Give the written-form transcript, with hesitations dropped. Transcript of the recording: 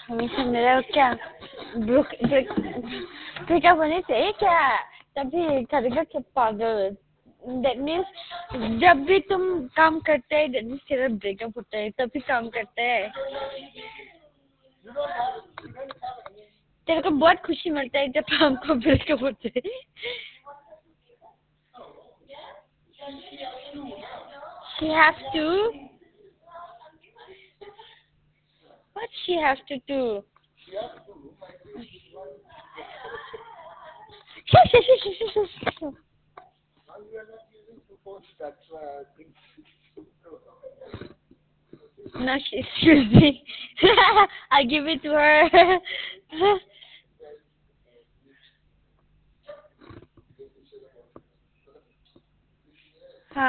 हमेशा मेरा क्या ब्रेकअप होने से क्या तभी करेगा क्या पागल। That means जब भी तुम काम करते हैं that means तेरा ब्रेकअप होता है तभी काम करते हैं। तेरे को बहुत खुशी मिलता है जब हमको ब्रेकअप होते है। She has to. What she has to do? Shush, shush, shush, shush, shush, shush. No, she's choosing. I give it to her.